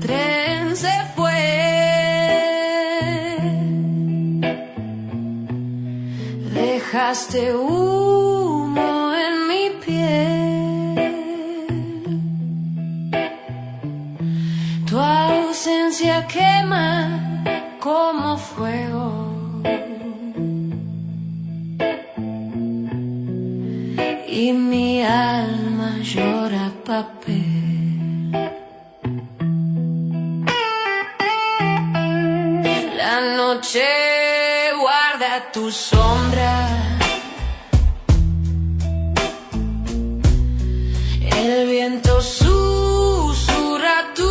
tren se fue, dejaste humo en mi piel. Tu ausencia quema como fuego. Y mi alma llora papel. La noche guarda tu sombra. El viento susurra tu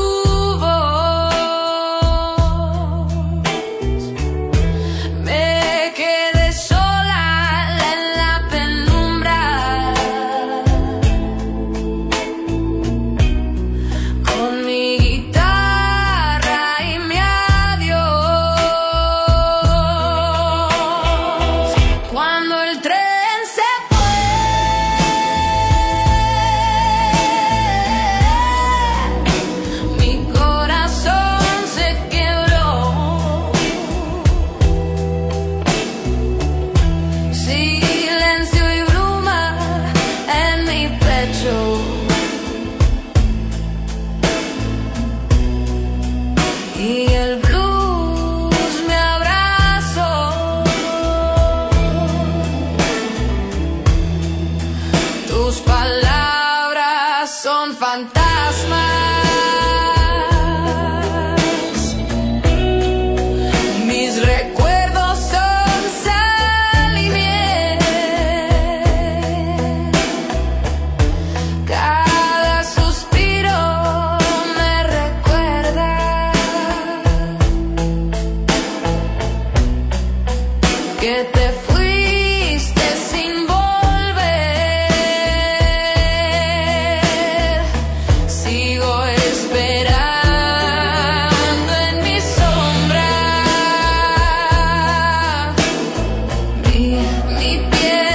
voz. Me quedé sola en la penumbra, con mi guitarra y mi adiós. Cuando el tren se fue, mi corazón se quebró. Silencio y bruma en mi pecho. Y el blues me abrazó. Tus palabras son fantasmas. Mis recuerdos son sal y miel. Cada suspiro me recuerda que te fuiste sin volver. Sigo esperando en mi sombra. Mi piel